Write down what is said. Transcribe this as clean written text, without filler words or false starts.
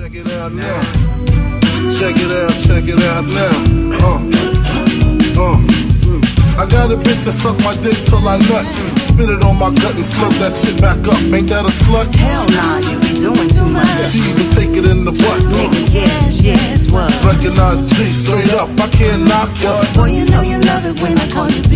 Check it out now. Check it out now. I got a bitch that suck my dick till I nut. Spit it on my gut and slurp that shit back up. Ain't that a slut? Hell nah, you be doing too much. She even take it in the butt. Nigga, yes, what? Recognize G straight up, I can't knock ya. Boy, you know you love it when I call you